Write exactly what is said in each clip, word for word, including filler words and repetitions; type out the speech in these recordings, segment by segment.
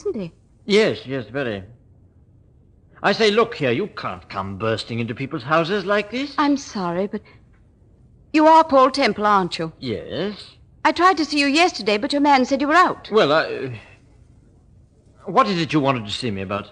isn't he? Yes, yes, very. I say, look here, you can't come bursting into people's houses like this. I'm sorry, but you are Paul Temple, aren't you? Yes. I tried to see you yesterday, but your man said you were out. Well, I... What is it you wanted to see me about?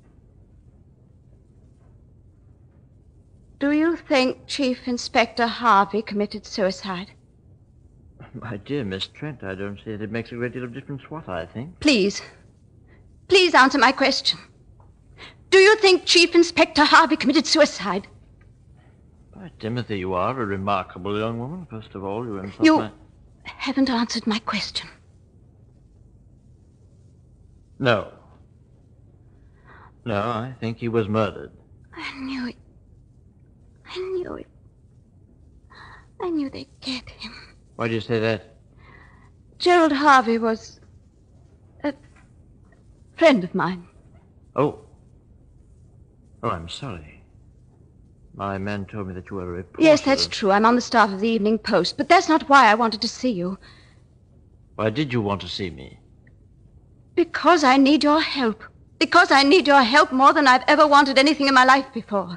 Do you think Chief Inspector Harvey committed suicide? My dear Miss Trent, I don't see that it makes a great deal of difference what I think. Please. Please answer my question. Do you think Chief Inspector Harvey committed suicide? By Timothy, you are a remarkable young woman. First of all, you insult You my... haven't answered my question. No. No, I think he was murdered. I knew it. I knew it. I knew they'd get him. Why do you say that? Gerald Harvey was a friend of mine. Oh. Oh, I'm sorry. My man told me that you were a reporter. Yes, that's true. I'm on the staff of the Evening Post, but that's not why I wanted to see you. Why did you want to see me? Because I need your help. Because I need your help more than I've ever wanted anything in my life before.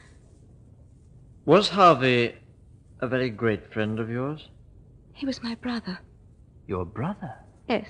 Was Harvey a very great friend of yours? He was my brother. Your brother? Yes.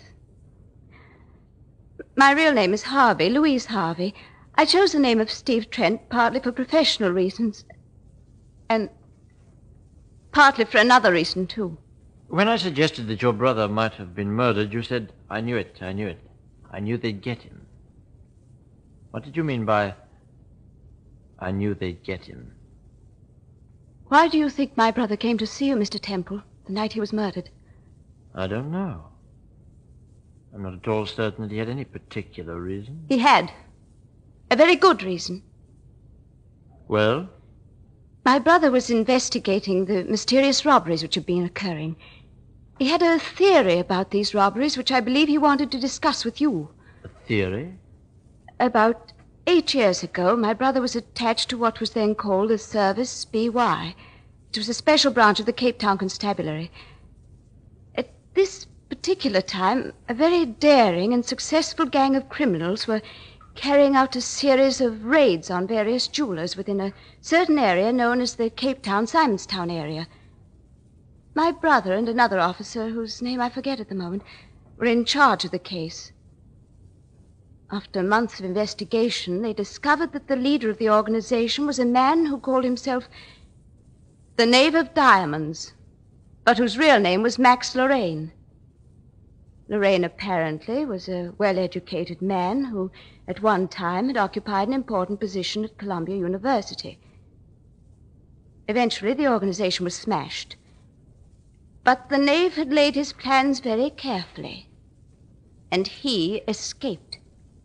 My real name is Harvey, Louise Harvey. I chose the name of Steve Trent partly for professional reasons. And partly for another reason, too. When I suggested that your brother might have been murdered, you said, I knew it, I knew it. I knew they'd get him. What did you mean by, I knew they'd get him? Why do you think my brother came to see you, Mister Temple, the night he was murdered? I don't know. I'm not at all certain that he had any particular reason. He had. A very good reason. Well? My brother was investigating the mysterious robberies which had been occurring. He had a theory about these robberies which I believe he wanted to discuss with you. A theory? About eight years ago, my brother was attached to what was then called the Service B Y. It was a special branch of the Cape Town Constabulary. At this particular time, a very daring and successful gang of criminals were carrying out a series of raids on various jewelers within a certain area known as the Cape Town Simonstown area. My brother and another officer, whose name I forget at the moment, were in charge of the case. After months of investigation, they discovered that the leader of the organization was a man who called himself the Knave of Diamonds, but whose real name was Max Lorraine. Lorraine apparently was a well-educated man who, at one time, had occupied an important position at Columbia University. Eventually, the organization was smashed. But the knave had laid his plans very carefully, and he escaped.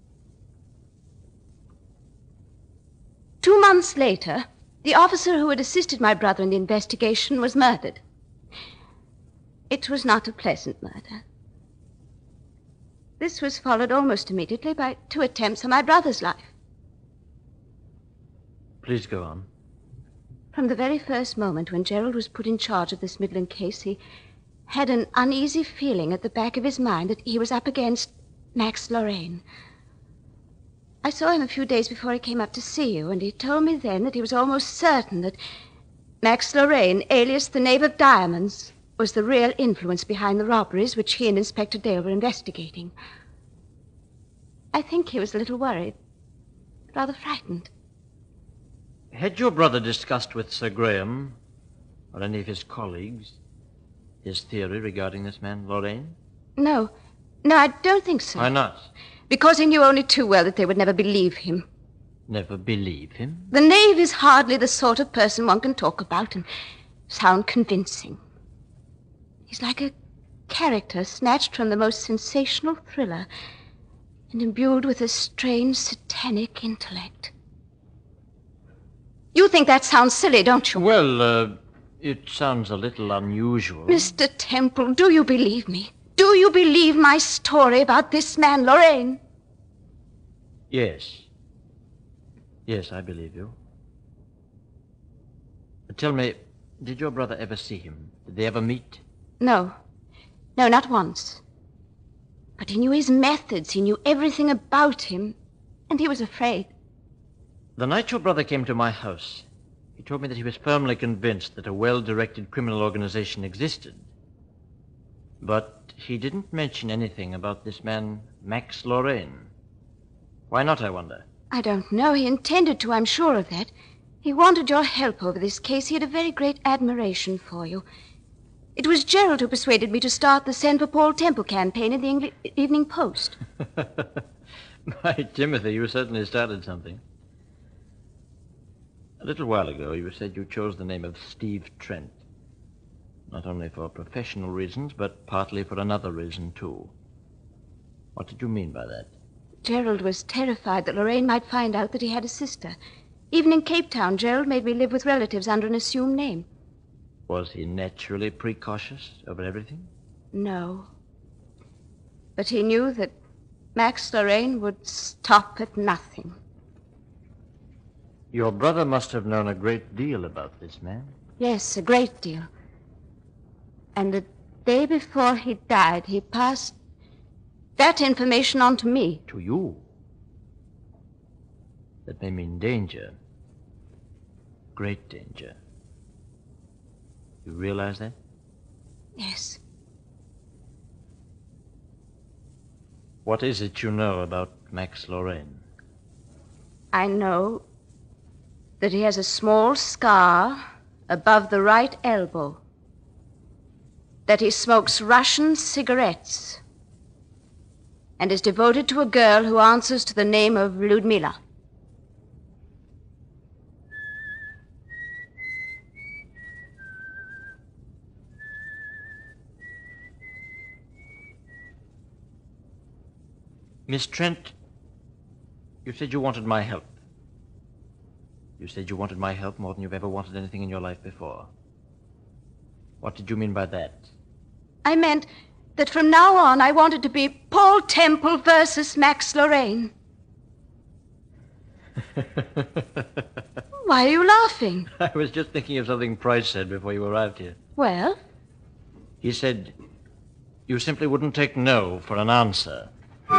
Two months later, the officer who had assisted my brother in the investigation was murdered. It was not a pleasant murder. This was followed almost immediately by two attempts on my brother's life. Please go on. From the very first moment when Gerald was put in charge of this Midland case, he had an uneasy feeling at the back of his mind that he was up against Max Lorraine. I saw him a few days before he came up to see you, and he told me then that he was almost certain that Max Lorraine, alias the Knave of Diamonds, was the real influence behind the robberies which he and Inspector Dale were investigating. I think he was a little worried, rather frightened. Had your brother discussed with Sir Graham, or any of his colleagues, his theory regarding this man, Lorraine? No. No, I don't think so. Why not? Because he knew only too well that they would never believe him. Never believe him? The knave is hardly the sort of person one can talk about and sound convincing. He's like a character snatched from the most sensational thriller and imbued with a strange satanic intellect. You think that sounds silly, don't you? Well, uh, it sounds a little unusual. Mister Temple, do you believe me? Do you believe my story about this man, Lorraine? Yes. Yes, I believe you. Tell me, did your brother ever see him? Did they ever meet? No. No, not once. But he knew his methods. He knew everything about him. And he was afraid. The night your brother came to my house, he told me that he was firmly convinced that a well-directed criminal organization existed. But he didn't mention anything about this man, Max Lorraine. Why not, I wonder? I don't know. He intended to, I'm sure of that. He wanted your help over this case. He had a very great admiration for you. It was Gerald who persuaded me to start the Send for Paul Temple campaign in the Engli- Evening Post. My Timothy, you certainly started something. A little while ago, you said you chose the name of Steve Trent. Not only for professional reasons, but partly for another reason, too. What did you mean by that? Gerald was terrified that Lorraine might find out that he had a sister. Even in Cape Town, Gerald made me live with relatives under an assumed name. Was he naturally precautious over everything? No. But he knew that Max Lorraine would stop at nothing. Your brother must have known a great deal about this man. Yes, a great deal. And the day before he died, he passed that information on to me. To you? That may mean danger. Great danger. You realize that? Yes. What is it you know about Max Lorraine? I know that he has a small scar above the right elbow. That he smokes Russian cigarettes. And is devoted to a girl who answers to the name of Ludmila. Miss Trent, you said you wanted my help. You said you wanted my help more than you've ever wanted anything in your life before. What did you mean by that? I meant that from now on I wanted to be Paul Temple versus Max Lorraine. Why are you laughing? I was just thinking of something Price said before you arrived here. Well? He said you simply wouldn't take no for an answer.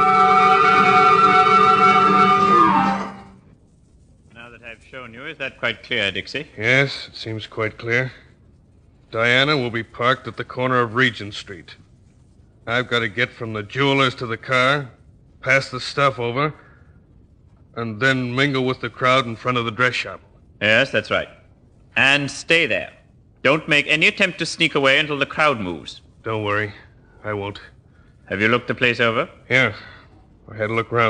Now that I've shown you, is that quite clear, Dixie? Yes, it seems quite clear. Diana will be parked at the corner of Regent Street. I've got to get from the jeweler's to the car, pass the stuff over, and then mingle with the crowd in front of the dress shop. Yes, that's right. And stay there. Don't make any attempt to sneak away until the crowd moves. Don't worry, I won't. Have you looked the place over? Yeah, I had a look around.